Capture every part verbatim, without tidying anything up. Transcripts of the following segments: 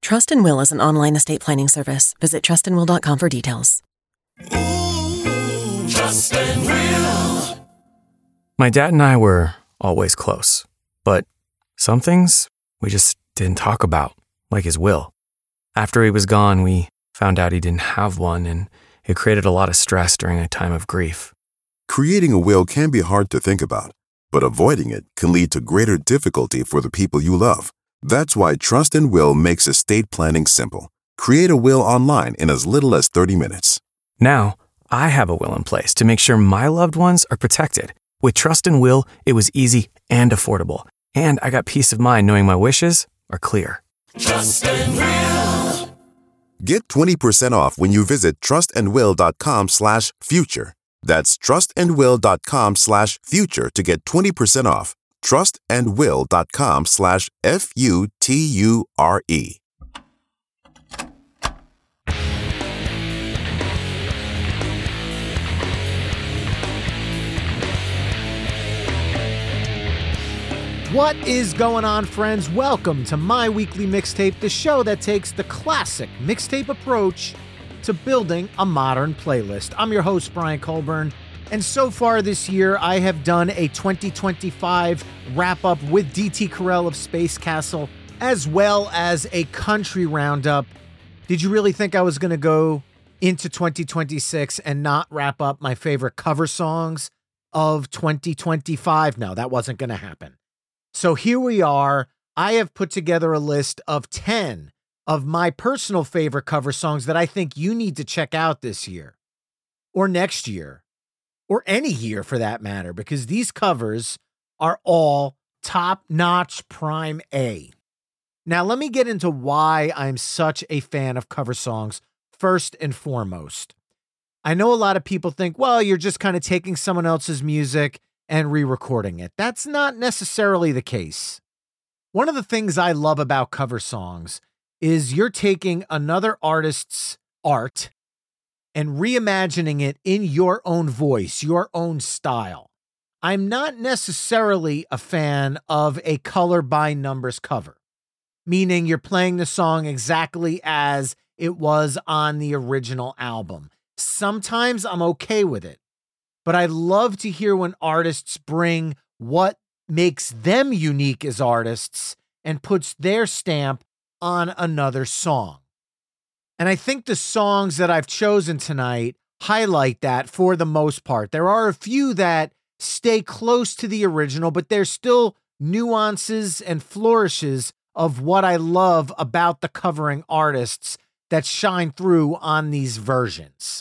Trust and Will is an online estate planning service. Visit trust and will dot com for details. Ooh, Trust and Will. My dad and I were always close, but some things we just didn't talk about, like his will. After he was gone, we found out he didn't have one, and it created a lot of stress during a time of grief. Creating a will can be hard to think about, but avoiding it can lead to greater difficulty for the people you love. That's why Trust and Will makes estate planning simple. Create a will online in as little as thirty minutes. Now, I have a will in place to make sure my loved ones are protected. With Trust and Will, it was easy and affordable, and I got peace of mind knowing my wishes are clear. Trust and Will. Get twenty percent off when you visit trustandwill.com slash future. That's trustandwill.com slash future to get twenty percent off. trustandwill.com slash F U T U R E. What is going on, friends? Welcome to My Weekly Mixtape, the show that takes the classic mixtape approach to building a modern playlist. I'm your host, Brian Colburn, and so far this year, I have done a twenty twenty-five wrap-up with D T Carell of Space Castle, as well as a country roundup. Did you really think I was going to go into twenty twenty-six and not wrap up my favorite cover songs of twenty twenty-five? No, that wasn't going to happen. So here we are. I have put together a list of ten of my personal favorite cover songs that I think you need to check out this year or next year or any year for that matter, because these covers are all top-notch prime A. Now, let me get into why I'm such a fan of cover songs first and foremost. I know a lot of people think, well, you're just kind of taking someone else's music and re-recording it. That's not necessarily the case. One of the things I love about cover songs is you're taking another artist's art and reimagining it in your own voice, your own style. I'm not necessarily a fan of a color by numbers cover, meaning you're playing the song exactly as it was on the original album. Sometimes I'm okay with it. But I love to hear when artists bring what makes them unique as artists and puts their stamp on another song. And I think the songs that I've chosen tonight highlight that for the most part. There are a few that stay close to the original, but there's still nuances and flourishes of what I love about the covering artists that shine through on these versions.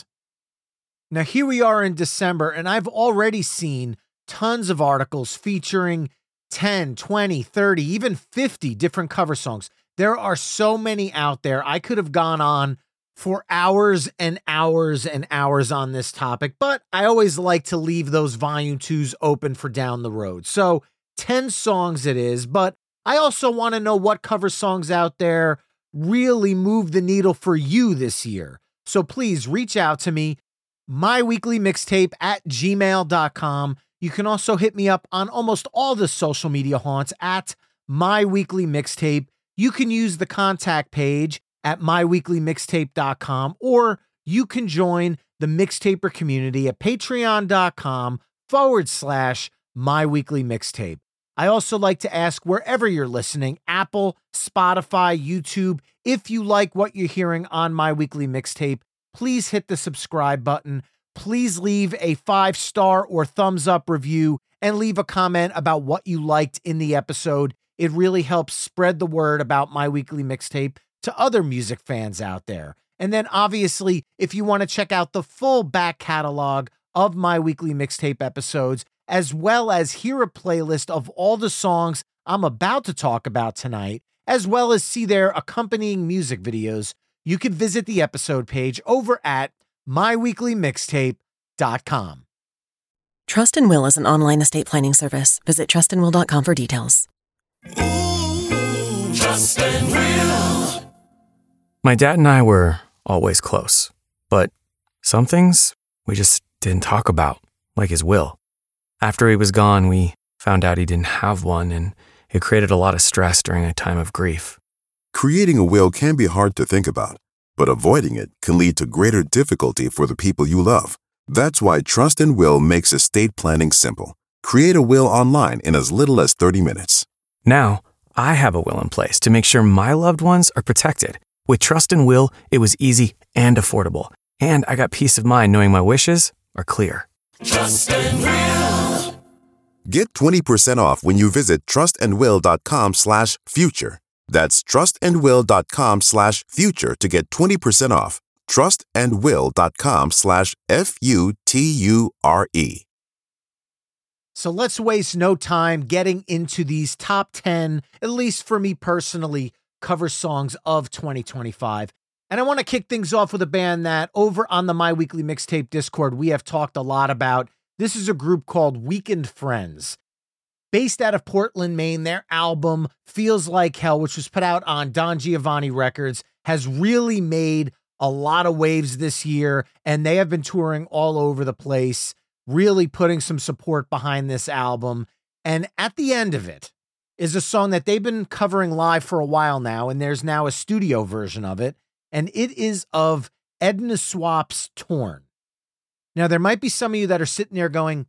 Now, here we are in December, and I've already seen tons of articles featuring ten, twenty, thirty, even fifty different cover songs. There are so many out there. I could have gone on for hours and hours and hours on this topic, but I always like to leave those volume twos open for down the road. So ten songs it is, but I also want to know what cover songs out there really move the needle for you this year. So please reach out to me. myweeklymixtape at gmail dot com. You can also hit me up on almost all the social media haunts at myweeklymixtape. You can use the contact page at myweeklymixtape dot com, or you can join the Mixtaper community at patreon.com forward slash myweeklymixtape. I also like to ask wherever you're listening, Apple, Spotify, YouTube, if you like what you're hearing on My Weekly Mixtape, please hit the subscribe button. Please leave a five-star or thumbs-up review and leave a comment about what you liked in the episode. It really helps spread the word about My Weekly Mixtape to other music fans out there. And then, obviously, if you want to check out the full back catalog of My Weekly Mixtape episodes, as well as hear a playlist of all the songs I'm about to talk about tonight, as well as see their accompanying music videos, you can visit the episode page over at my weekly mixtape dot com. Trust and Will is an online estate planning service. Visit trust and will dot com for details. Ooh, Trust and Will. My dad and I were always close, but some things we just didn't talk about, like his will. After he was gone, we found out he didn't have one, and it created a lot of stress during a time of grief. Creating a will can be hard to think about, but avoiding it can lead to greater difficulty for the people you love. That's why Trust and Will makes estate planning simple. Create a will online in as little as thirty minutes. Now, I have a will in place to make sure my loved ones are protected. With Trust and Will, it was easy and affordable, and I got peace of mind knowing my wishes are clear. Trust and Will. Get twenty percent off when you visit trustandwill.com slash future. That's trustandwill.com slash future to get twenty percent off. trustandwill.com slash F U T U R E. So let's waste no time getting into these top ten, at least for me personally, cover songs of twenty twenty-five. And I want to kick things off with a band that over on the My Weekly Mixtape Discord, we have talked a lot about. This is a group called Weekend Friends. Based out of Portland, Maine, their album Feels Like Hell, which was put out on Don Giovanni Records, has really made a lot of waves this year, and they have been touring all over the place, really putting some support behind this album. And at the end of it is a song that they've been covering live for a while now, and there's now a studio version of it, and it is of Edna Swap's Torn. Now, there might be some of you that are sitting there going,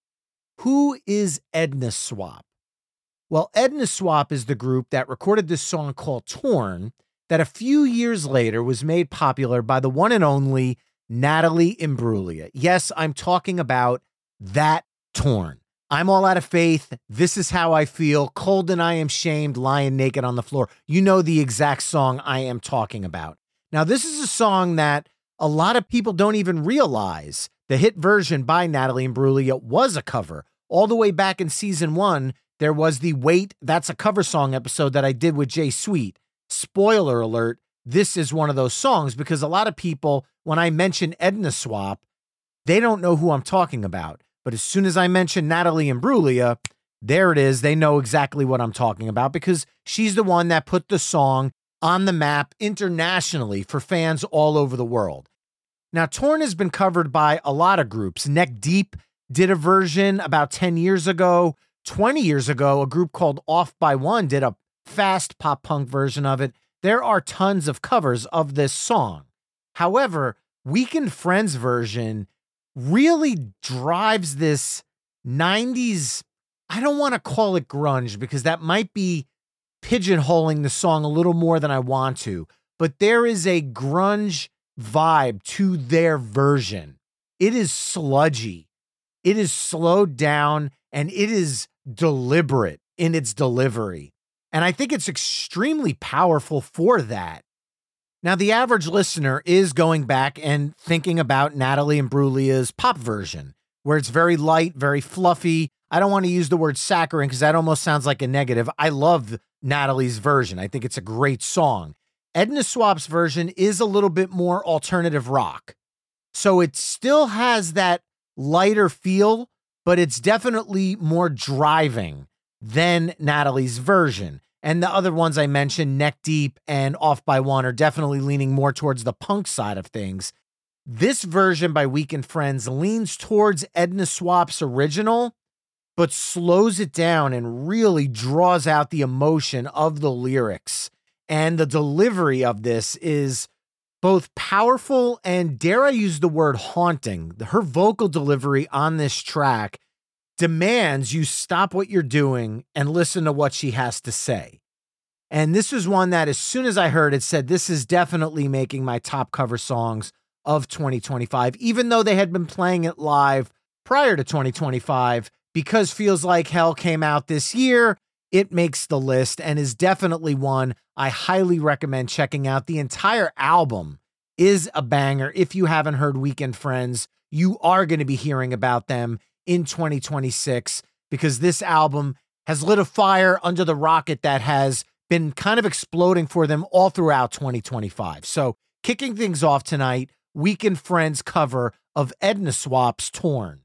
who is Edna Swap? Well, Edna Swap is the group that recorded this song called Torn that a few years later was made popular by the one and only Natalie Imbruglia. Yes, I'm talking about that Torn. I'm all out of faith. This is how I feel. Cold and I am shamed, lying naked on the floor. You know the exact song I am talking about. Now, this is a song that a lot of people don't even realize. The hit version by Natalie Imbruglia was a cover. All the way back in season one, there was the Wait, That's a Cover Song episode that I did with Jay Sweet. Spoiler alert, this is one of those songs because a lot of people, when I mention Edna Swap, they don't know who I'm talking about. But as soon as I mention Natalie Imbruglia, there it is. They know exactly what I'm talking about because she's the one that put the song on the map internationally for fans all over the world. Now, Torn has been covered by a lot of groups. Neck Deep did a version about ten years ago. twenty years ago, a group called Off by One did a fast pop punk version of it. There are tons of covers of this song. However, Weekend Friends version really drives this nineties, I don't want to call it grunge because that might be pigeonholing the song a little more than I want to, but there is a grunge vibe to their version. It is sludgy. It is slowed down and it is deliberate in its delivery. And I think it's extremely powerful for that. Now, the average listener is going back and thinking about Natalie Imbriglia's pop version, where it's very light, very fluffy. I don't want to use the word saccharine because that almost sounds like a negative. I love Natalie's version. I think it's a great song. Edna Swap's version is a little bit more alternative rock. So it still has that lighter feel, but it's definitely more driving than Natalie's version. And the other ones I mentioned, Neck Deep and Off by One, are definitely leaning more towards the punk side of things. This version by Weekend Friends leans towards Edna Swap's original, but slows it down and really draws out the emotion of the lyrics. And the delivery of this is both powerful and, dare I use the word, haunting. Her vocal delivery on this track demands you stop what you're doing and listen to what she has to say. And this is one that as soon as I heard it said, this is definitely making my top cover songs of twenty twenty-five, even though they had been playing it live prior to twenty twenty-five, because Feels Like Hell came out this year. It makes the list and is definitely one I highly recommend checking out. The entire album is a banger. If you haven't heard Weekend Friends, you are going to be hearing about them in twenty twenty-six because this album has lit a fire under the rocket that has been kind of exploding for them all throughout twenty twenty-five. So kicking things off tonight, Weekend Friends cover of Edna Swap's Torn.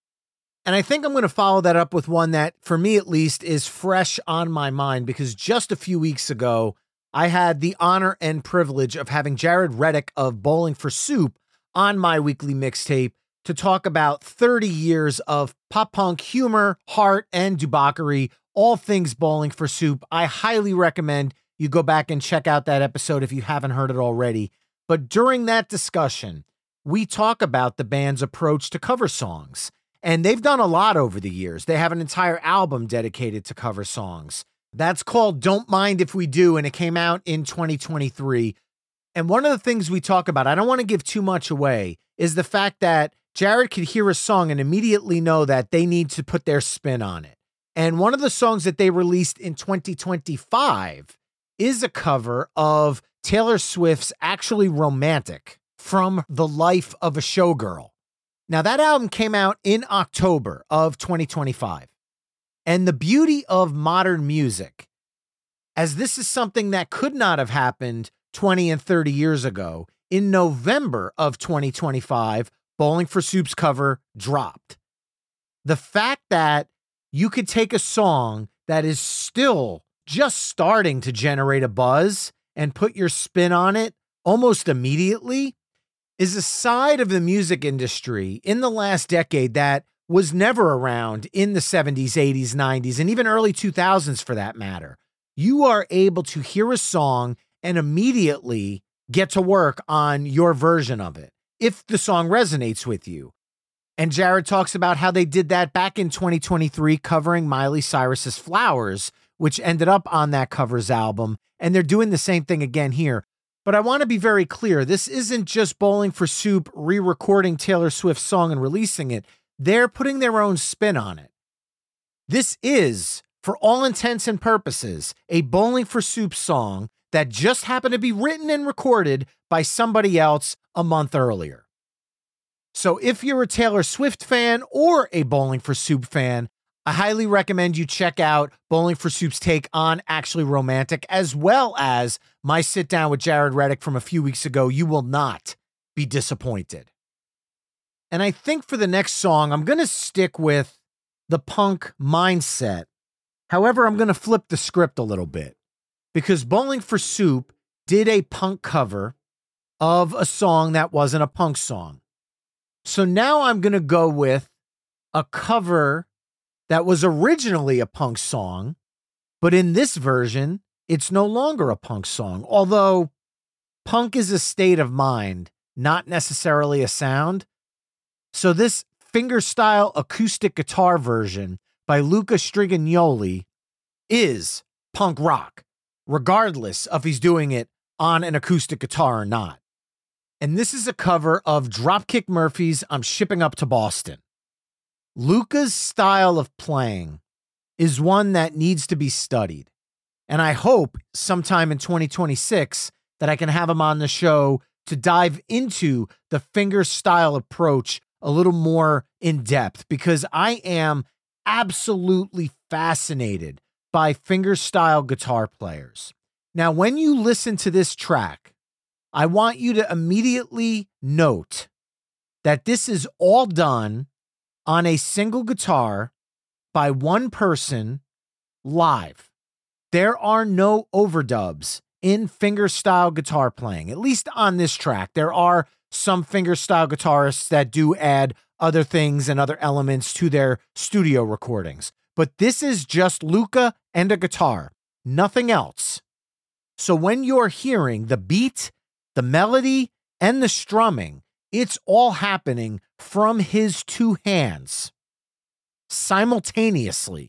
And I think I'm going to follow that up with one that, for me at least, is fresh on my mind because just a few weeks ago, I had the honor and privilege of having Jared Reddick of Bowling for Soup on my weekly mixtape to talk about thirty years of pop punk humor, heart, and debauchery, all things Bowling for Soup. I highly recommend you go back and check out that episode if you haven't heard it already. But during that discussion, we talk about the band's approach to cover songs. And they've done a lot over the years. They have an entire album dedicated to cover songs. That's called Don't Mind If We Do, and it came out in twenty twenty-three. And one of the things we talk about, I don't want to give too much away, is the fact that Jared could hear a song and immediately know that they need to put their spin on it. And one of the songs that they released in twenty twenty-five is a cover of Taylor Swift's Actually Romantic from The Life of a Showgirl. Now, that album came out in October of twenty twenty-five. And the beauty of modern music, as this is something that could not have happened twenty and thirty years ago, in November of twenty twenty-five, Bowling for Soup's cover dropped. The fact that you could take a song that is still just starting to generate a buzz and put your spin on it almost immediately is a side of the music industry in the last decade that was never around in the seventies, eighties, nineties, and even early two thousands for that matter. You are able to hear a song and immediately get to work on your version of it, if the song resonates with you. And Jared talks about how they did that back in twenty twenty-three, covering Miley Cyrus's Flowers, which ended up on that covers album. And they're doing the same thing again here. But I want to be very clear. This isn't just Bowling for Soup re-recording Taylor Swift's song and releasing it. They're putting their own spin on it. This is, for all intents and purposes, a Bowling for Soup song that just happened to be written and recorded by somebody else a month earlier. So if you're a Taylor Swift fan or a Bowling for Soup fan, I highly recommend you check out Bowling for Soup's take on Actually Romantic, as well as my sit down with Jared Reddick from a few weeks ago. You will not be disappointed. And I think for the next song, I'm going to stick with the punk mindset. However, I'm going to flip the script a little bit, because Bowling for Soup did a punk cover of a song that wasn't a punk song. So now I'm going to go with a cover that was originally a punk song, but in this version, it's no longer a punk song. Although punk is a state of mind, not necessarily a sound. So this fingerstyle acoustic guitar version by Luca Strigagnoli is punk rock, regardless of if he's doing it on an acoustic guitar or not. And this is a cover of Dropkick Murphys' I'm Shipping Up to Boston. Luca's style of playing is one that needs to be studied. And I hope sometime in twenty twenty-six that I can have him on the show to dive into the fingerstyle approach a little more in depth, because I am absolutely fascinated by fingerstyle guitar players. Now, when you listen to this track, I want you to immediately note that this is all done on a single guitar by one person live. There are no overdubs in fingerstyle guitar playing, at least on this track. There are some fingerstyle guitarists that do add other things and other elements to their studio recordings. But this is just Luca and a guitar, nothing else. So when you're hearing the beat, the melody, and the strumming, it's all happening from his two hands simultaneously.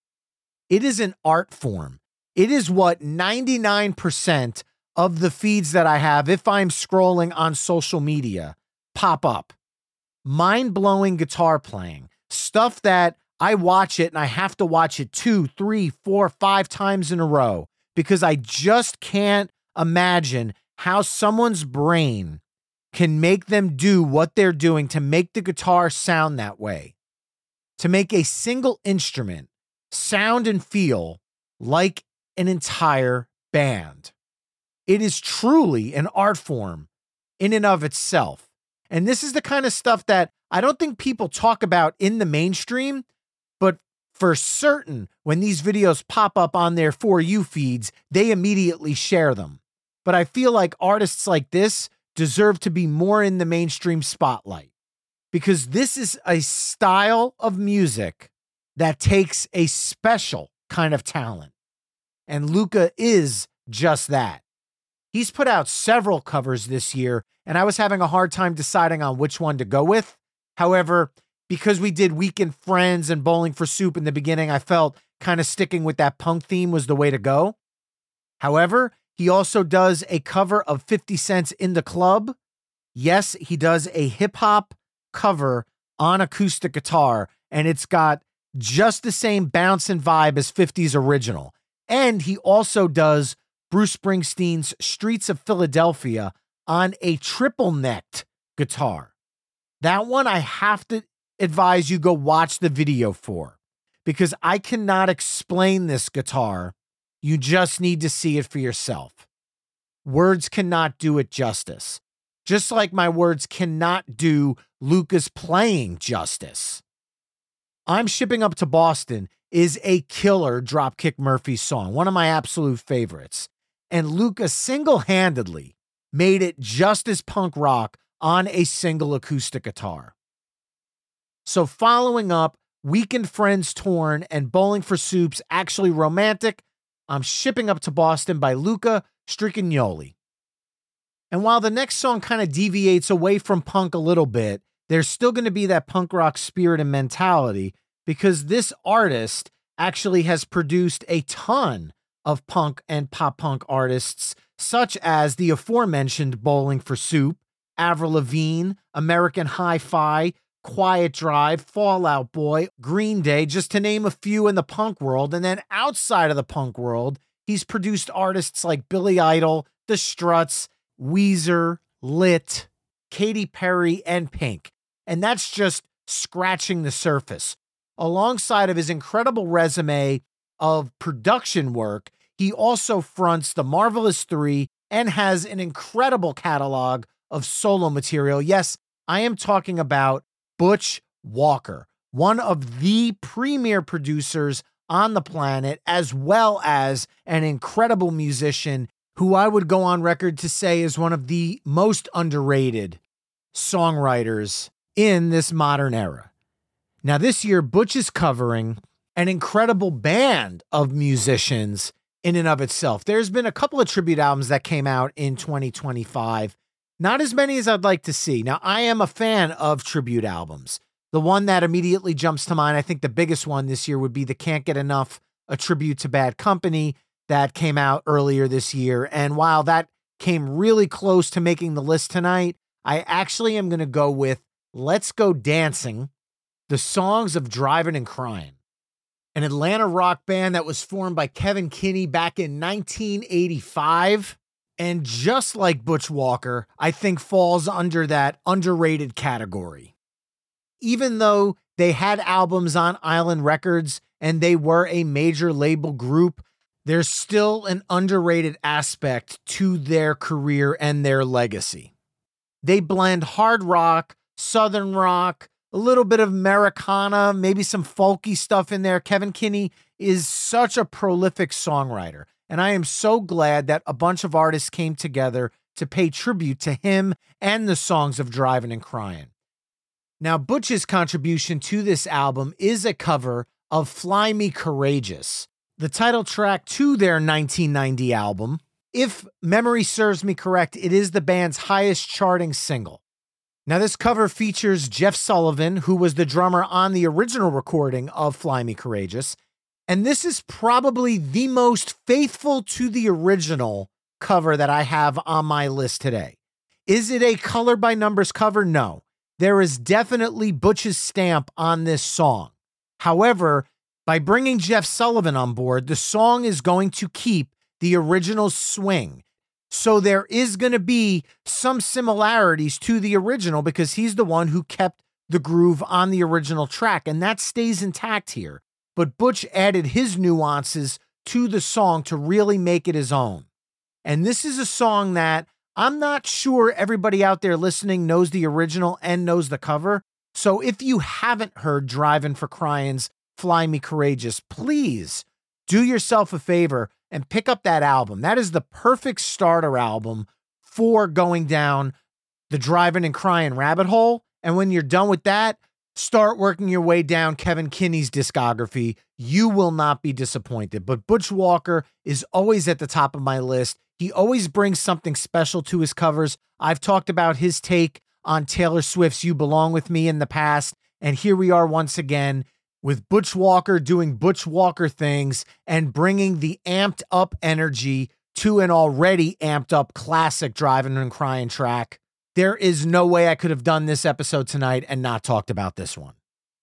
It is an art form. It is what ninety-nine percent of the feeds that I have, if I'm scrolling on social media, pop up. Mind-blowing guitar playing. Stuff that I watch it and I have to watch it two, three, four, five times in a row, because I just can't imagine how someone's brain can make them do what they're doing to make the guitar sound that way, to make a single instrument sound and feel like an entire band. It is truly an art form in and of itself. And this is the kind of stuff that I don't think people talk about in the mainstream, but for certain, when these videos pop up on their For You feeds, they immediately share them. But I feel like artists like this deserve to be more in the mainstream spotlight, because this is a style of music that takes a special kind of talent. And Luca is just that. He's put out several covers this year, and I was having a hard time deciding on which one to go with. However, because we did Weekend Friends and Bowling for Soup in the beginning, I felt kind of sticking with that punk theme was the way to go. However, he also does a cover of fifty Cent's In the Club. Yes, he does a hip-hop cover on acoustic guitar, and it's got just the same bounce and vibe as fifty's original. And he also does Bruce Springsteen's Streets of Philadelphia on a triple-necked guitar. That one I have to advise you go watch the video for, because I cannot explain this guitar. You just need to see it for yourself. Words cannot do it justice. Just like my words cannot do Luca's playing justice. I'm Shipping Up to Boston is a killer Dropkick Murphys song, one of my absolute favorites. And Luca single-handedly made it just as punk rock on a single acoustic guitar. So following up Weekend Friends Torn and Bowling for Soup's Actually Romantic, I'm Shipping Up to Boston by Luca Strickanioli. And while the next song kind of deviates away from punk a little bit, there's still going to be that punk rock spirit and mentality, because this artist actually has produced a ton of punk and pop punk artists, such as the aforementioned Bowling for Soup, Avril Lavigne, American Hi-Fi, Quiet Drive, Fall Out Boy, Green Day, just to name a few in the punk world. And then outside of the punk world, he's produced artists like Billy Idol, The Struts, Weezer, Lit, Katy Perry, and Pink. And that's just scratching the surface. Alongside of his incredible resume of production work, he also fronts the Marvelous Three and has an incredible catalog of solo material. Yes, I am talking about Butch Walker, one of the premier producers on the planet, as well as an incredible musician who I would go on record to say is one of the most underrated songwriters in this modern era. Now, this year, Butch is covering an incredible band of musicians in and of itself. There's been a couple of tribute albums that came out in twenty twenty-five. Not as many as I'd like to see. Now, I am a fan of tribute albums. The one that immediately jumps to mind, I think the biggest one this year would be the Can't Get Enough, a tribute to Bad Company that came out earlier this year. And while that came really close to making the list tonight, I actually am going to go with Let's Go Dancing, the songs of Driving and Crying, an Atlanta rock band that was formed by Kevin Kinney back in nineteen eighty-five. And just like Butch Walker, I think falls under that underrated category. Even though they had albums on Island Records and they were a major label group, there's still an underrated aspect to their career and their legacy. They blend hard rock, southern rock, a little bit of Americana, maybe some folky stuff in there. Kevin Kinney is such a prolific songwriter, and I am so glad that a bunch of artists came together to pay tribute to him and the songs of Driving and Crying. Now, Butch's contribution to this album is a cover of Fly Me Courageous, the title track to their nineteen ninety album. If memory serves me correct, it is the band's highest charting single. Now, this cover features Jeff Sullivan, who was the drummer on the original recording of Fly Me Courageous, and this is probably the most faithful to the original cover that I have on my list today. Is it a color by numbers cover? No. There is definitely Butch's stamp on this song. However, by bringing Jeff Sullivan on board, the song is going to keep the original swing. So there is going to be some similarities to the original because he's the one who kept the groove on the original track, and that stays intact here. But Butch added his nuances to the song to really make it his own. And this is a song that I'm not sure everybody out there listening knows the original and knows the cover. So if you haven't heard Driving for Crying's Fly Me Courageous, please do yourself a favor and pick up that album. That is the perfect starter album for going down the Driving and Crying rabbit hole. And when you're done with that, start working your way down Kevin Kinney's discography, you will not be disappointed. But Butch Walker is always at the top of my list. He always brings something special to his covers. I've talked about his take on Taylor Swift's You Belong With Me in the past, and here we are once again with Butch Walker doing Butch Walker things and bringing the amped up energy to an already amped up classic Driving and Crying track. There is no way I could have done this episode tonight and not talked about this one.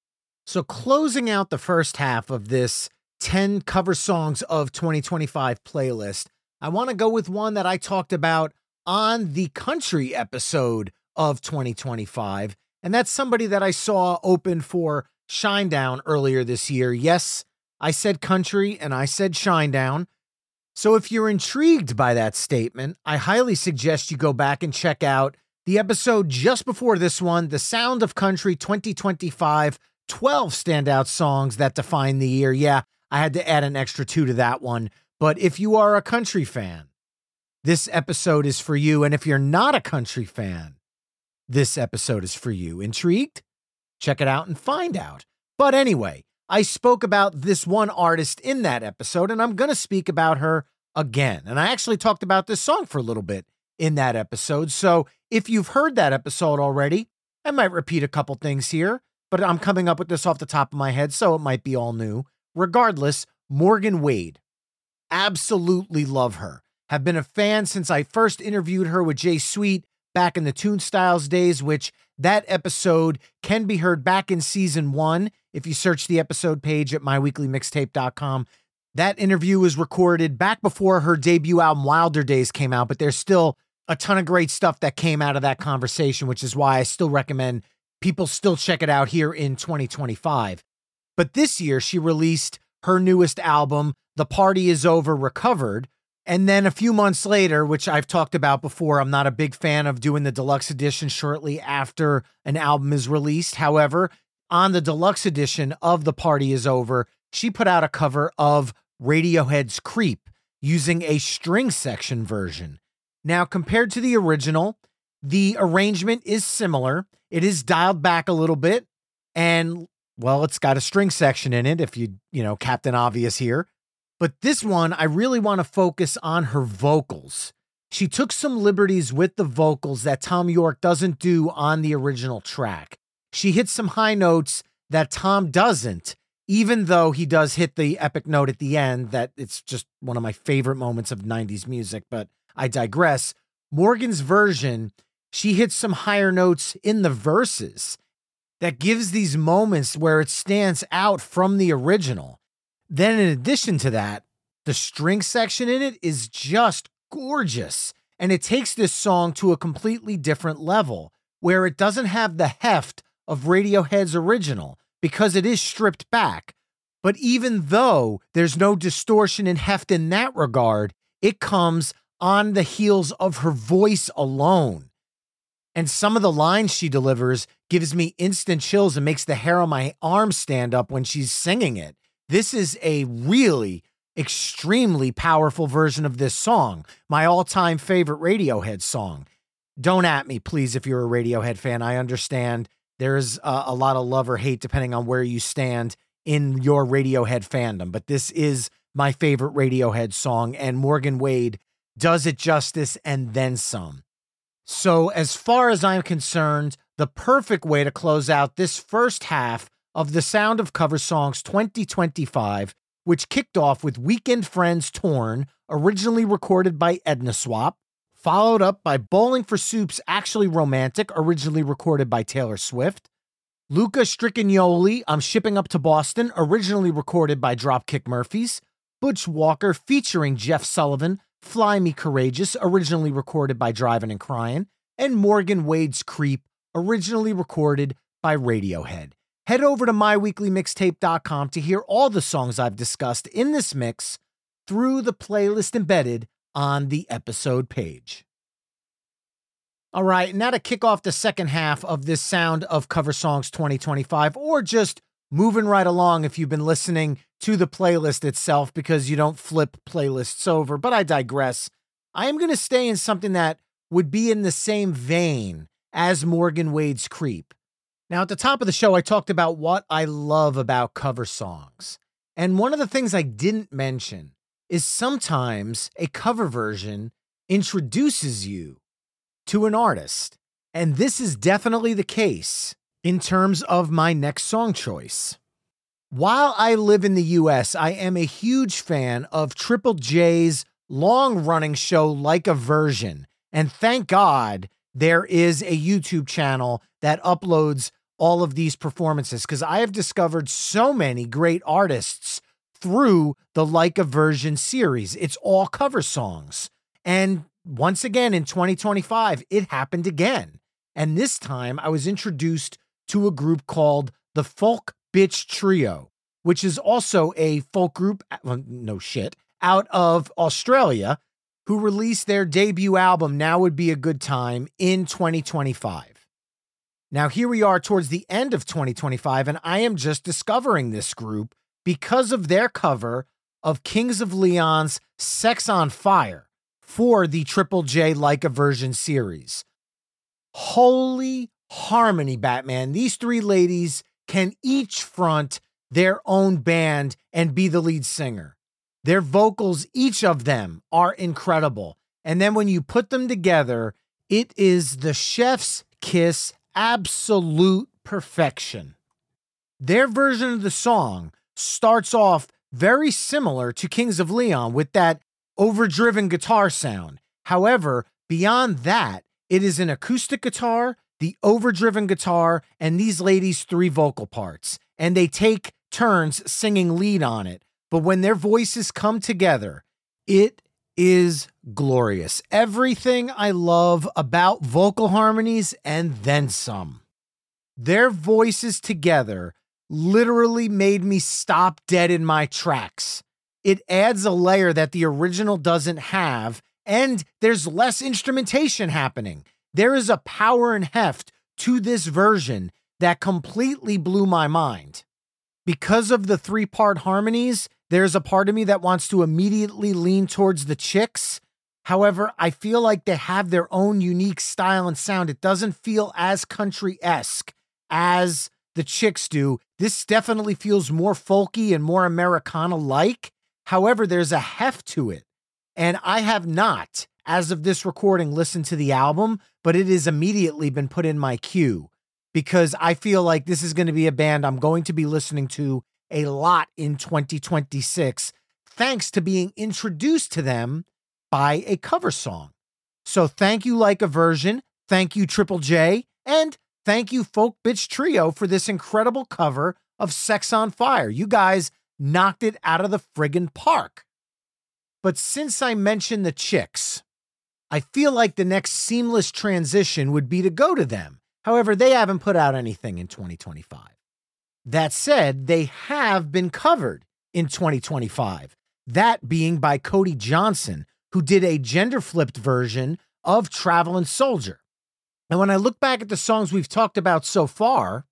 So closing out the first half of this ten cover songs of twenty twenty-five playlist, I want to go with one that I talked about on the country episode of twenty twenty-five. And that's somebody that I saw open for Shinedown earlier this year. Yes, I said country and I said Shinedown. So if you're intrigued by that statement, I highly suggest you go back and check out the episode just before this one, The Sound of Country twenty twenty-five, twelve standout songs that define the year. Yeah, I had to add an extra two to that one. But if you are a country fan, this episode is for you. And if you're not a country fan, this episode is for you. Intrigued? Check it out and find out. But anyway, I spoke about this one artist in that episode, and I'm going to speak about her again. And I actually talked about this song for a little bit in that episode. So if you've heard that episode already, I might repeat a couple things here, but I'm coming up with this off the top of my head, so it might be all new. Regardless, Morgan Wade. Absolutely love her. Have been a fan since I first interviewed her with Jay Sweet back in the Tune Styles days, which that episode can be heard back in season one. If you search the episode page at my weekly mixtape dot com, that interview was recorded back before her debut album Wilder Days came out, but there's still a ton of great stuff that came out of that conversation, which is why I still recommend people still check it out here in twenty twenty-five. But this year she released her newest album, The Party Is Over Recovered. And then a few months later, which I've talked about before, I'm not a big fan of doing the deluxe edition shortly after an album is released. However, on the deluxe edition of The Party Is Over, she put out a cover of Radiohead's Creep using a string section version. Now, compared to the original, the arrangement is similar. It is dialed back a little bit, and, well, it's got a string section in it, if you, you know, Captain Obvious here. But this one, I really want to focus on her vocals. She took some liberties with the vocals that Thom Yorke doesn't do on the original track. She hits some high notes that Tom doesn't, even though he does hit the epic note at the end that it's just one of my favorite moments of nineties music, but I digress. Morgan's version, she hits some higher notes in the verses that gives these moments where it stands out from the original. Then in addition to that, the string section in it is just gorgeous. And it takes this song to a completely different level where it doesn't have the heft of Radiohead's original because it is stripped back. But even though there's no distortion and heft in that regard, it comes on the heels of her voice alone. And some of the lines she delivers gives me instant chills and makes the hair on my arm stand up when she's singing it. This is a really extremely powerful version of this song, my all-time favorite Radiohead song. Don't at me, please, if you're a Radiohead fan. I understand there's a, a lot of love or hate depending on where you stand in your Radiohead fandom, but this is my favorite Radiohead song, and Morgan Wade does it justice and then some. So as far as I'm concerned, the perfect way to close out this first half of The Sound of Cover Songs twenty twenty-five, which kicked off with Weekend Friends Torn, originally recorded by Edna Swap, followed up by Bowling for Soup's Actually Romantic, originally recorded by Taylor Swift, Luca Strickanioli, I'm Shipping Up to Boston, originally recorded by Dropkick Murphys, Butch Walker featuring Jeff Sullivan, Fly Me Courageous, originally recorded by Driving and Crying, and Morgan Wade's Creep, originally recorded by Radiohead. Head over to my weekly mixtape dot com to hear all the songs I've discussed in this mix through the playlist embedded on the episode page. All right, now to kick off the second half of this Sound of Cover Songs twenty twenty-five, or just moving right along if you've been listening to the playlist itself because you don't flip playlists over, but I digress. I am going to stay in something that would be in the same vein as Morgan Wade's Creep. Now, at the top of the show, I talked about what I love about cover songs. And one of the things I didn't mention is sometimes a cover version introduces you to an artist. And this is definitely the case in terms of my next song choice. While I live in the U S, I am a huge fan of Triple J's long-running show Like a Version. And thank God there is a YouTube channel that uploads all of these performances, because I have discovered so many great artists through the Like a Version series. It's all cover songs. And once again, in twenty twenty-five, it happened again. And this time I was introduced to a group called the Folk Bitch Trio, which is also a folk group, well, no shit, out of Australia, who released their debut album, Now Would Be a Good Time, in twenty twenty-five. Now, here we are towards the end of twenty twenty-five, and I am just discovering this group because of their cover of Kings of Leon's Sex on Fire for the Triple J Like a Version series. Holy harmony, Batman. These three ladies can each front their own band and be the lead singer. Their vocals, each of them, are incredible. And then when you put them together, it is the chef's kiss, absolute perfection. Their version of the song starts off very similar to Kings of Leon with that overdriven guitar sound. However, beyond that, it is an acoustic guitar, the overdriven guitar, and these ladies' three vocal parts. And they take turns singing lead on it. But when their voices come together, it is glorious. Everything I love about vocal harmonies and then some. Their voices together literally made me stop dead in my tracks. It adds a layer that the original doesn't have, and there's less instrumentation happening. There is a power and heft to this version that completely blew my mind. Because of the three-part harmonies, there's a part of me that wants to immediately lean towards the Chicks. However, I feel like they have their own unique style and sound. It doesn't feel as country-esque as the Chicks do. This definitely feels more folky and more Americana-like. However, there's a heft to it. And I have not, as of this recording, listened to the album, but it has immediately been put in my queue because I feel like this is going to be a band I'm going to be listening to a lot in twenty twenty-six, thanks to being introduced to them by a cover song. So thank you, Like a Version. Thank you, Triple J. And thank you, Folk Bitch Trio, for this incredible cover of Sex on Fire. You guys knocked it out of the friggin' park. But since I mentioned the Chicks, I feel like the next seamless transition would be to go to them. However, they haven't put out anything in twenty twenty-five. That said, they have been covered in twenty twenty-five, that being by Cody Johnson, who did a gender-flipped version of Traveling Soldier. And when I look back at the songs we've talked about so far,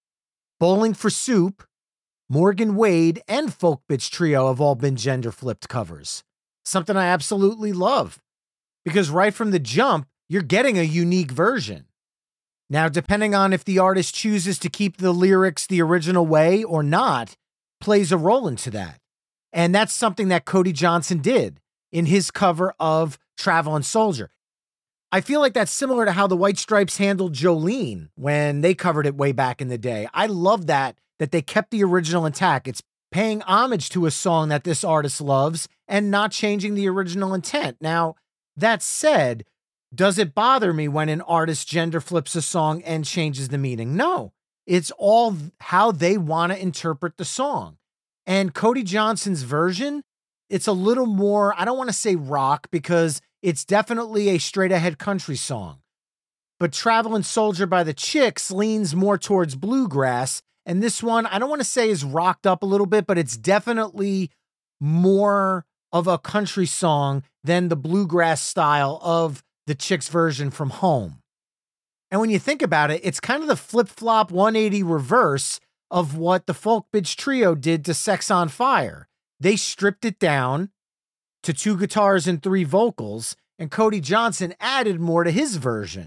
Bowling for Soup, Morgan Wade, and Folk Bitch Trio have all been gender-flipped covers. Something I absolutely love, because right from the jump, you're getting a unique version. Now, depending on if the artist chooses to keep the lyrics the original way or not, plays a role into that. And that's something that Cody Johnson did in his cover of Traveling Soldier. I feel like that's similar to how the White Stripes handled Jolene when they covered it way back in the day. I love that, that they kept the original intact. It's paying homage to a song that this artist loves and not changing the original intent. Now, that said, does it bother me when an artist gender flips a song and changes the meaning? No, it's all how they want to interpret the song. And Cody Johnson's version, it's a little more, I don't want to say rock because it's definitely a straight ahead country song. But Traveling Soldier by the Chicks leans more towards bluegrass. And this one, I don't want to say is rocked up a little bit, but it's definitely more of a country song than the bluegrass style of the Chicks version from Home. And when you think about it, it's kind of the flip-flop one eighty reverse of what the Folk Bitch Trio did to Sex on Fire. They stripped it down to two guitars and three vocals, and Cody Johnson added more to his version.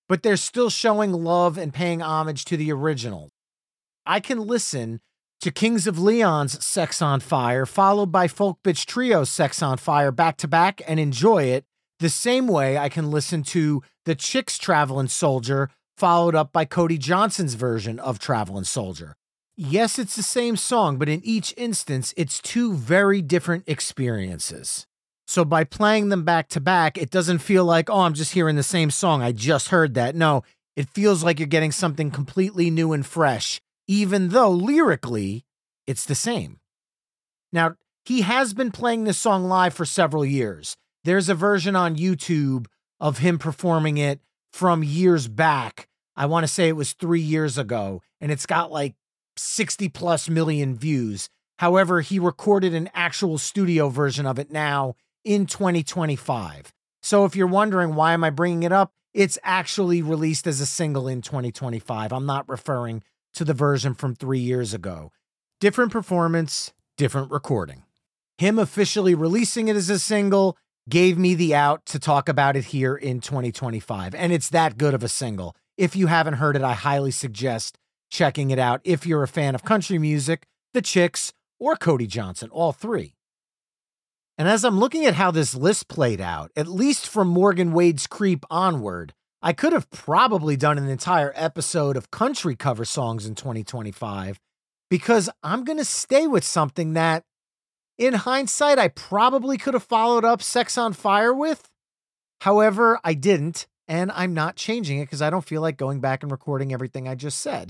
but they're still showing love and paying homage to the original. I can listen to Kings of Leon's Sex on Fire, followed by Folk Bitch Trio's Sex on Fire back to back and enjoy it the same way I can listen to the Chicks Travelin' Soldier, followed up by Cody Johnson's version of Travelin' Soldier. Yes, it's the same song, but in each instance, it's two very different experiences. So by playing them back to back, it doesn't feel like, oh, I'm just hearing the same song. I just heard that. No, it feels like you're getting something completely new and fresh, even though lyrically, it's the same. Now, he has been playing this song live for several years. There's a version on YouTube of him performing it from years back. I want to say it was three years ago, and it's got like sixty plus million views. However, he recorded an actual studio version of it now in twenty twenty-five. So if you're wondering why am I bringing it up, it's actually released as a single in twenty twenty-five. I'm not referring to the version from three years ago. Different performance, different recording. Him officially releasing it as a single gave me the out to talk about it here in twenty twenty-five. And it's that good of a single. If you haven't heard it, I highly suggest checking it out if you're a fan of country music, the Chicks, or Cody Johnson, all three. And as I'm looking at how this list played out, at least from Morgan Wade's Creep onward, I could have probably done an entire episode of country cover songs in twenty twenty-five, because I'm going to stay with something that, in hindsight, I probably could have followed up Sex on Fire with. However, I didn't, and I'm not changing it because I don't feel like going back and recording everything I just said.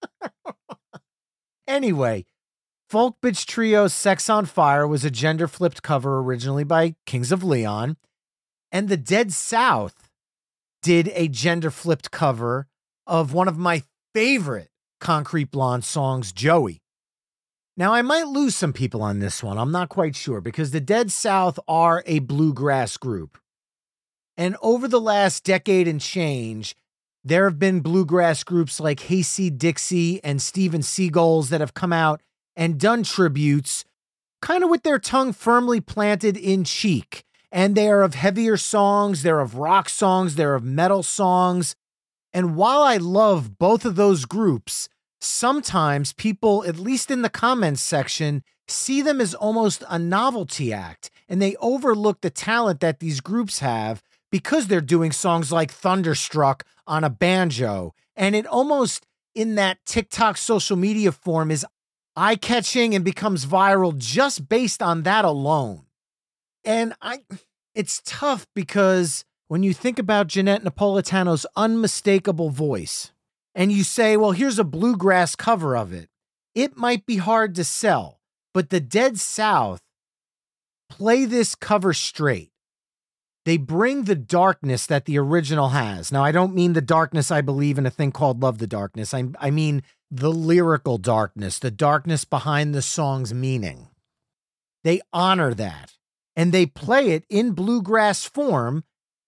Anyway, Folk Bitch Trio's Sex on Fire was a gender-flipped cover originally by Kings of Leon, and the Dead South did a gender-flipped cover of one of my favorite Concrete Blonde songs, Joey. Now, I might lose some people on this one. I'm not quite sure, because the Dead South are a bluegrass group. And over the last decade and change, there have been bluegrass groups like Hayseed Dixie and Steven Seagulls that have come out and done tributes, kind of with their tongue firmly planted in cheek. And they are of heavier songs, they're of rock songs, they're of metal songs. And while I love both of those groups, sometimes people, at least in the comments section, see them as almost a novelty act, and they overlook the talent that these groups have because they're doing songs like Thunderstruck on a banjo. And it almost, in that TikTok social media form, is eye-catching and becomes viral just based on that alone. And I, it's tough because when you think about Jeanette Napolitano's unmistakable voice, and you say, well, here's a bluegrass cover of it, it might be hard to sell, but the Dead South play this cover straight. They bring the darkness that the original has. Now, I don't mean the darkness I believe in a thing called Love the Darkness. I, I mean the lyrical darkness, the darkness behind the song's meaning. They honor that, and they play it in bluegrass form,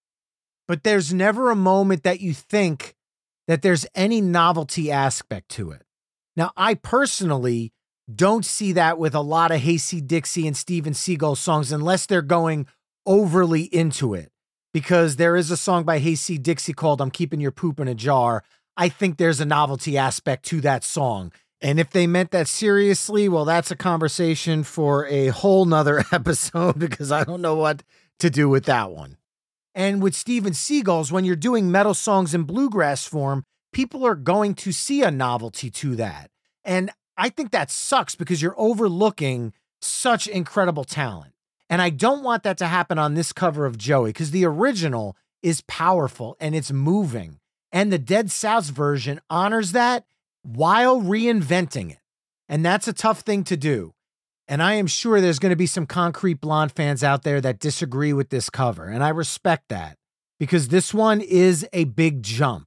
but there's never a moment that you think that there's any novelty aspect to it. Now, I personally don't see that with a lot of Hayseed Dixie and Steven Seagal songs unless they're going overly into it, because there is a song by Hayseed Dixie called I'm Keeping Your Poop in a Jar. I think there's a novelty aspect to that song. And if they meant that seriously, well, that's a conversation for a whole nother episode, because I don't know what to do with that one. And with Steven Seagal's, when you're doing metal songs in bluegrass form, people are going to see a novelty to that. And I think that sucks because you're overlooking such incredible talent. And I don't want that to happen on this cover of Joey, because the original is powerful and it's moving. And the Dead South's version honors that while reinventing it. And that's a tough thing to do. And I am sure there's going to be some Concrete Blonde fans out there that disagree with this cover. And I respect that, because this one is a big jump.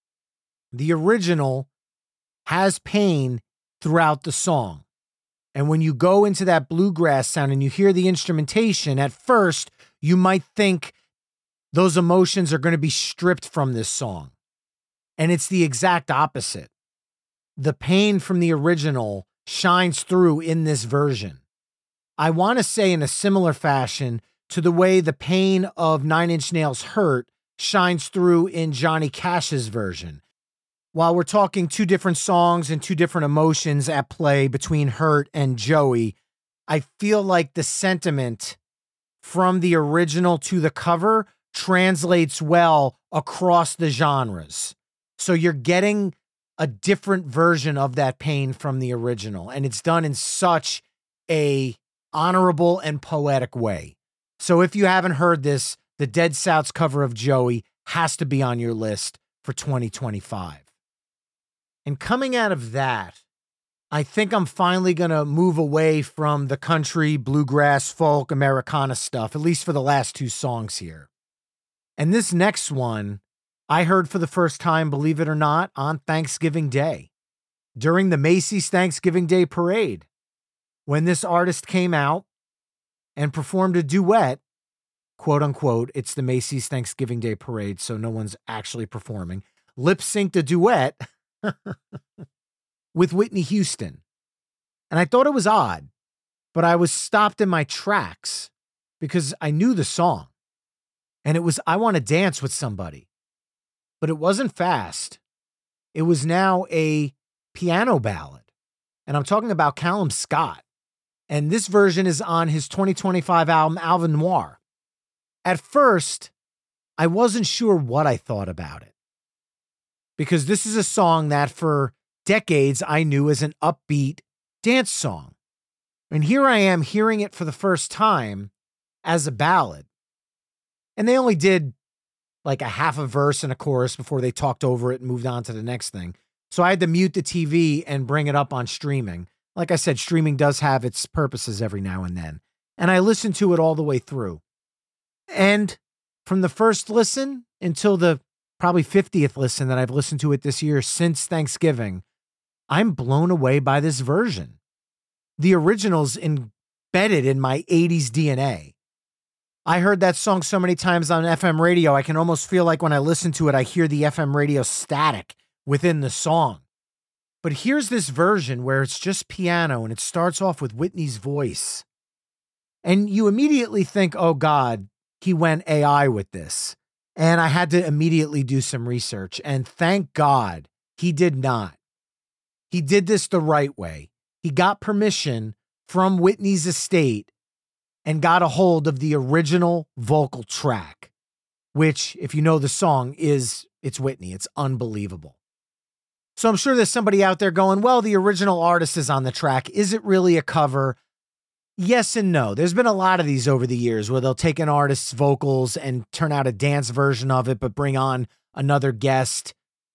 The original has pain throughout the song. And when you go into that bluegrass sound and you hear the instrumentation, at first, you might think those emotions are going to be stripped from this song. And it's the exact opposite. The pain from the original shines through in this version. I want to say in a similar fashion to the way the pain of Nine Inch Nails' Hurt shines through in Johnny Cash's version. While we're talking two different songs and two different emotions at play between Hurt and Joey, I feel like the sentiment from the original to the cover translates well across the genres. So you're getting a different version of that pain from the original, and it's done in such a honorable and poetic way. So if you haven't heard this, the Dead South's cover of Joey has to be on your list for twenty twenty-five. And coming out of that, I think I'm finally going to move away from the country, bluegrass, folk, Americana stuff, at least for the last two songs here. And this next one, I heard for the first time, believe it or not, on Thanksgiving Day, during the Macy's Thanksgiving Day Parade, when this artist came out and performed a duet, quote unquote, it's the Macy's Thanksgiving Day Parade, so no one's actually performing, lip-synced a duet with Whitney Houston. And I thought it was odd, but I was stopped in my tracks because I knew the song. And it was, I Want to Dance with Somebody. But it wasn't fast. It was now a piano ballad. And I'm talking about Callum Scott. And this version is on his twenty twenty-five album, Alvin Noir. At first, I wasn't sure what I thought about it, because this is a song that for decades I knew as an upbeat dance song. And here I am hearing it for the first time as a ballad. And they only did like a half a verse and a chorus before they talked over it and moved on to the next thing. So I had to mute the T V and bring it up on streaming. Like I said, streaming does have its purposes every now and then. And I listened to it all the way through. And from the first listen until the probably fiftieth listen that I've listened to it this year since Thanksgiving, I'm blown away by this version. The original's embedded in my eighties D N A. I heard that song so many times on F M radio, I can almost feel like when I listen to it, I hear the F M radio static within the song. But here's this version where it's just piano and it starts off with Whitney's voice. And you immediately think, oh God, he went A I with this. And I had to immediately do some research. And thank God he did not. He did this the right way. He got permission from Whitney's estate and got a hold of the original vocal track, which, if you know the song, is, it's Whitney. It's unbelievable. So I'm sure there's somebody out there going, well, the original artist is on the track. Is it really a cover? Yes and no. There's been a lot of these over the years where they'll take an artist's vocals and turn out a dance version of it, but bring on another guest.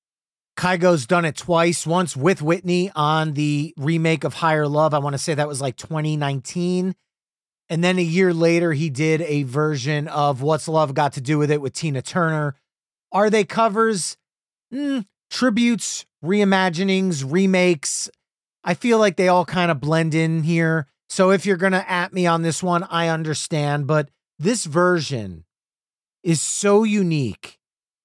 Kygo's done it twice, once with Whitney on the remake of Higher Love. I want to say that was like twenty nineteen. And then a year later, he did a version of What's Love Got to Do With It with Tina Turner. Are they covers? Mm, tributes, reimaginings, remakes. I feel like they all kind of blend in here. So if you're going to at me on this one, I understand. But this version is so unique.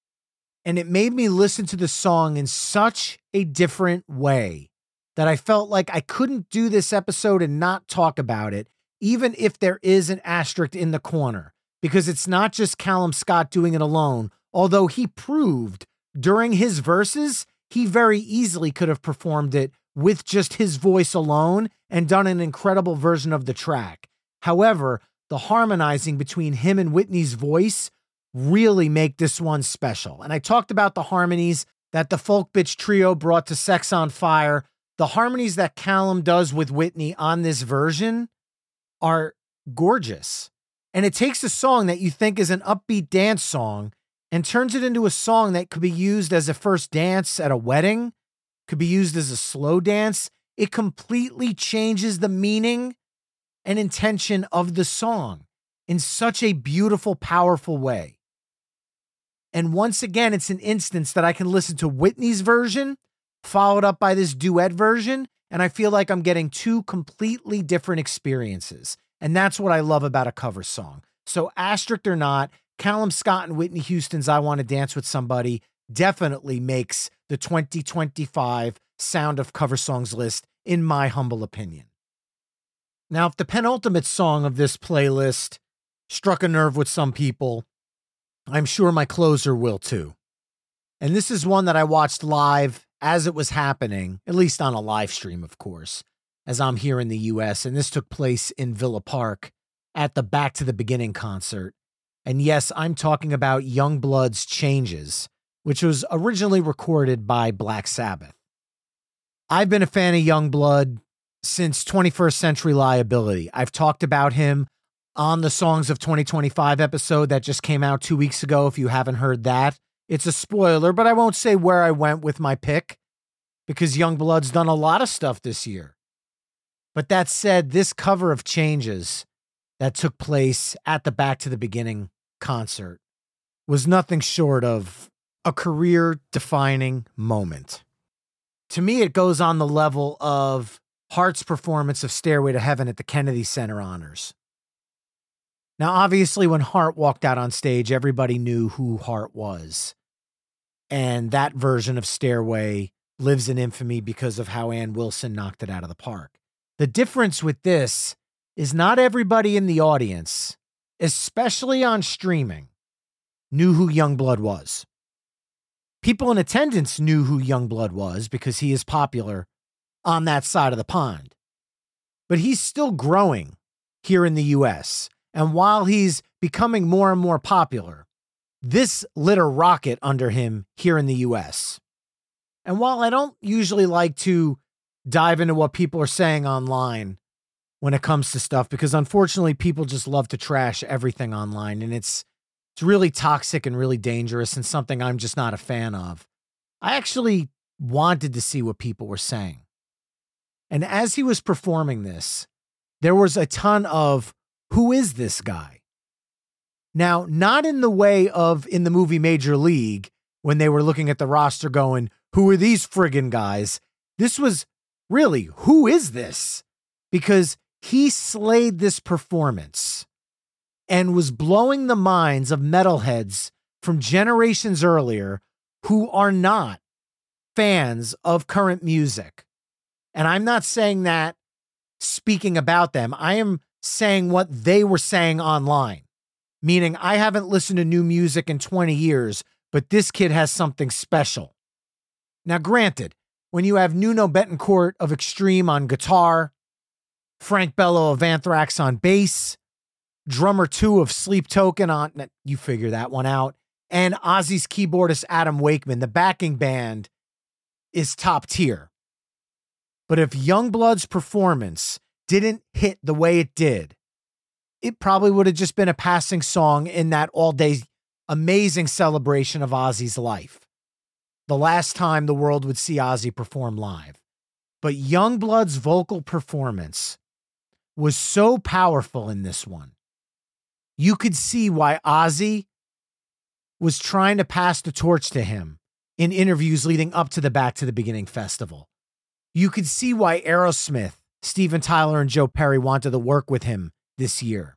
And it made me listen to the song in such a different way that I felt like I couldn't do this episode and not talk about it, even if there is an asterisk in the corner, because it's not just Callum Scott doing it alone. Although he proved during his verses, he very easily could have performed it with just his voice alone and done an incredible version of the track. However, the harmonizing between him and Whitney's voice really make this one special. And I talked about the harmonies that the Folk Bitch Trio brought to Sex on Fire. The harmonies that Callum does with Whitney on this version are gorgeous. And it takes a song that you think is an upbeat dance song and turns it into a song that could be used as a first dance at a wedding, could be used as a slow dance. It completely changes the meaning and intention of the song in such a beautiful, powerful way. And once again, it's an instance that I can listen to Whitney's version, followed up by this duet version, and I feel like I'm getting two completely different experiences. And that's what I love about a cover song. So asterisk or not, Callum Scott and Whitney Houston's I Want to Dance with Somebody definitely makes the twenty twenty-five Sound of Cover Songs list, in my humble opinion. Now, if the penultimate song of this playlist struck a nerve with some people, I'm sure my closer will too. And this is one that I watched live as it was happening, at least on a live stream, of course, as I'm here in the U S. And this took place in Villa Park at the Back to the Beginning concert. And yes, I'm talking about Youngblood's Changes, which was originally recorded by Black Sabbath. I've been a fan of Youngblood since twenty-first Century Liability. I've talked about him on the Songs of twenty twenty-five episode that just came out two weeks ago. If you haven't heard that, it's a spoiler, but I won't say where I went with my pick because Youngblood's done a lot of stuff this year. But that said, this cover of Changes that took place at the Back to the Beginning concert was nothing short of a career-defining moment. To me, it goes on the level of Heart's performance of Stairway to Heaven at the Kennedy Center Honors. Now, obviously, when Heart walked out on stage, everybody knew who Heart was. And that version of Stairway lives in infamy because of how Ann Wilson knocked it out of the park. The difference with this is not everybody in the audience, especially on streaming, knew who Youngblood was. People in attendance knew who Youngblood was because he is popular on that side of the pond. But he's still growing here in the U S. And while he's becoming more and more popular, this lit a rocket under him here in the U S. And while I don't usually like to dive into what people are saying online when it comes to stuff, because unfortunately people just love to trash everything online, and it's it's really toxic and really dangerous and something I'm just not a fan of. I actually wanted to see what people were saying. And as he was performing this, there was a ton of, who is this guy? Now, not in the way of in the movie Major League, when they were looking at the roster going, who are these friggin' guys? This was really, who is this? Because he slayed this performance and was blowing the minds of metalheads from generations earlier who are not fans of current music. And I'm not saying that speaking about them. I am saying what they were saying online, meaning I haven't listened to new music in twenty years, but this kid has something special. Now, granted, when you have Nuno Bettencourt of Extreme on guitar, Frank Bello of Anthrax on bass, drummer two of Sleep Token on, you figure that one out, and Ozzy's keyboardist Adam Wakeman, the backing band is top tier. But if Youngblood's performance didn't hit the way it did, it probably would have just been a passing song in that all-day amazing celebration of Ozzy's life. The last time the world would see Ozzy perform live. But Youngblood's vocal performance was so powerful in this one. You could see why Ozzy was trying to pass the torch to him in interviews leading up to the Back to the Beginning festival. You could see why Aerosmith, Steven Tyler, and Joe Perry wanted to work with him this year.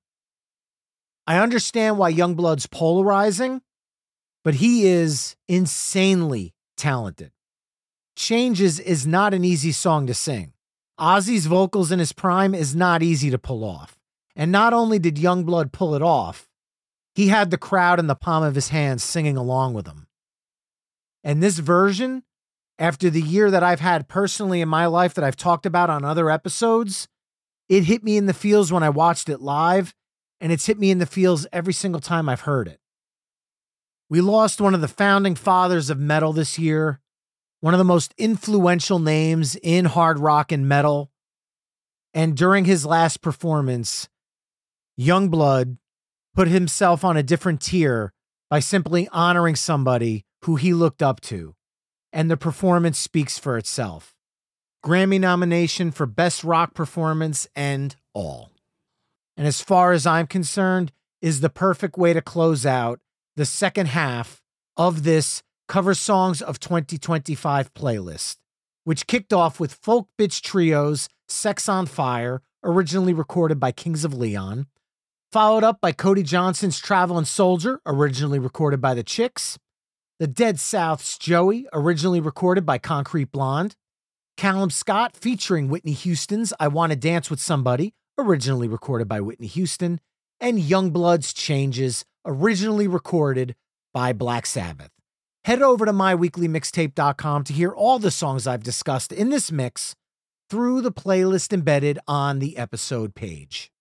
I understand why Youngblood's polarizing, but he is insanely talented. Changes is not an easy song to sing. Ozzy's vocals in his prime is not easy to pull off. And not only did Youngblood pull it off, he had the crowd in the palm of his hand singing along with him. And this version, after the year that I've had personally in my life that I've talked about on other episodes, it hit me in the feels when I watched it live, and it's hit me in the feels every single time I've heard it. We lost one of the founding fathers of metal this year, one of the most influential names in hard rock and metal, and during his last performance, Youngblood put himself on a different tier by simply honoring somebody who he looked up to, and the performance speaks for itself. Grammy nomination for Best Rock Performance and all. And as far as I'm concerned, is the perfect way to close out the second half of this Cover Songs of twenty twenty-five playlist, which kicked off with Folk Bitch Trio's Sex on Fire, originally recorded by Kings of Leon, followed up by Cody Johnson's Travelin' Soldier, originally recorded by The Chicks, The Dead South's Joey, originally recorded by Concrete Blonde, Callum Scott featuring Whitney Houston's I Wanna Dance with Somebody, originally recorded by Whitney Houston, and Youngblood's Changes, originally recorded by Black Sabbath. Head over to my weekly mixtape dot com to hear all the songs I've discussed in this mix through the playlist embedded on the episode page.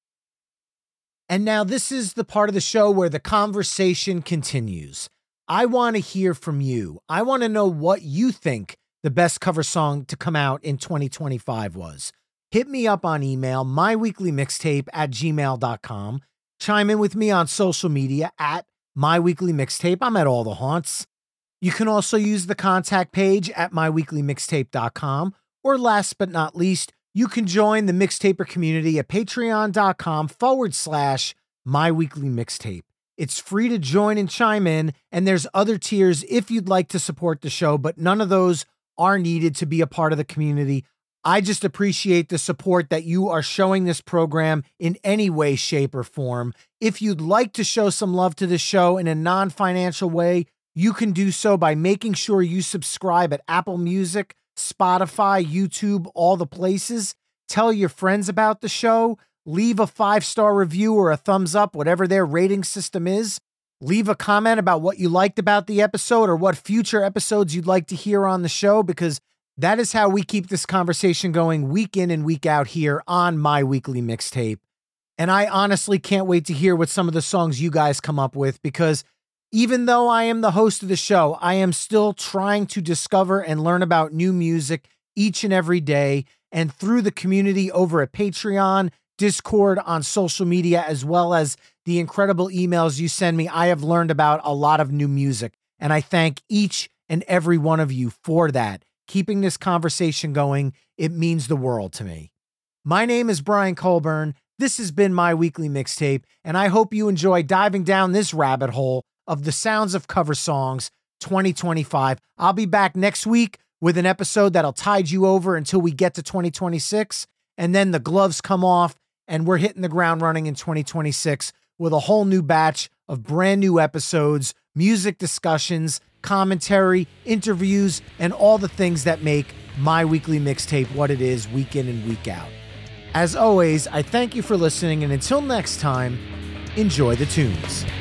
And now this is the part of the show where the conversation continues. I want to hear from you. I want to know what you think the best cover song to come out in twenty twenty-five was. Hit me up on email, my weekly mixtape at gmail dot com. Chime in with me on social media at myweeklymixtape. I'm at all the haunts. You can also use the contact page at my weekly mixtape dot com. Or last but not least, you can join the Mixtaper community at patreon.com forward slash myweeklymixtape. It's free to join and chime in, and there's other tiers if you'd like to support the show, but none of those are needed to be a part of the community. I just appreciate the support that you are showing this program in any way, shape, or form. If you'd like to show some love to the show in a non-financial way, you can do so by making sure you subscribe at Apple Music, Spotify, YouTube, all the places. Tell your friends about the show. Leave a five-star review or a thumbs up, whatever their rating system is. Leave a comment about what you liked about the episode or what future episodes you'd like to hear on the show, because that is how we keep this conversation going week in and week out here on My Weekly Mixtape. And I honestly can't wait to hear what some of the songs you guys come up with, because even though I am the host of the show, I am still trying to discover and learn about new music each and every day. And through the community over at Patreon, Discord, on social media, as well as the incredible emails you send me, I have learned about a lot of new music. And I thank each and every one of you for that. Keeping this conversation going, it means the world to me. My name is Brian Colburn. This has been My Weekly Mixtape, and I hope you enjoy diving down this rabbit hole of the sounds of cover songs twenty twenty-five. I'll be back next week with an episode that'll tide you over until we get to twenty twenty-six, and then the gloves come off and we're hitting the ground running in twenty twenty-six with a whole new batch of brand new episodes, music discussions, commentary, interviews, and all the things that make My Weekly Mixtape what it is week in and week out. As always, I thank you for listening, and until next time, enjoy the tunes.